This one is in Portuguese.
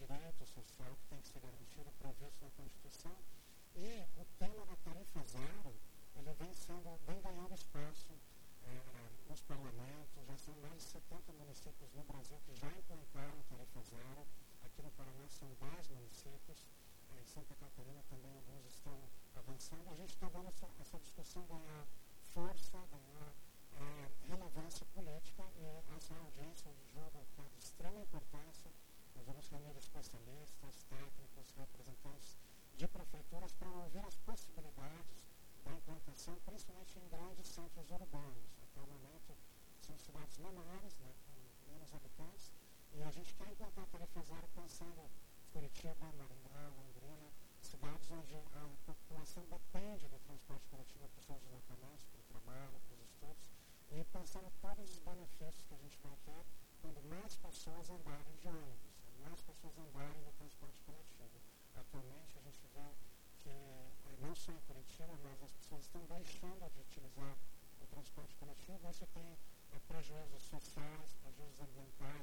direito social que tem que ser garantido, previsto na Constituição. E o tema da tarifa zero, ele vem ganhando espaço nos parlamentos. Já são mais de 70 municípios no Brasil que já implantaram tarifa zero. Aqui no Paraná são 10 municípios. Em Santa Catarina também alguns estão avançando. A gente está vendo essa discussão ganhar força, ganhar relevância política, e essa audiência de julgo que é de extrema importância. Nós vamos reunir especialistas, técnicos, representantes de prefeituras para ouvir as possibilidades da implantação, principalmente em grandes centros urbanos. Até o momento são cidades menores, né, com menos habitantes, e a gente quer implantar a tarifa zero pensando em Curitiba, Maringá, Londrina, cidades onde a população depende do transporte coletivo para os seus deslocamentos, para o trabalho, para os estudos, e pensando em todos os benefícios que a gente vai ter quando mais pessoas andarem de ônibus, mais pessoas andarem no transporte coletivo. Atualmente a gente vê que não só em Curitiba, mas as pessoas estão deixando de utilizar o transporte coletivo. Isso tem prejuízos sociais, prejuízos ambientais,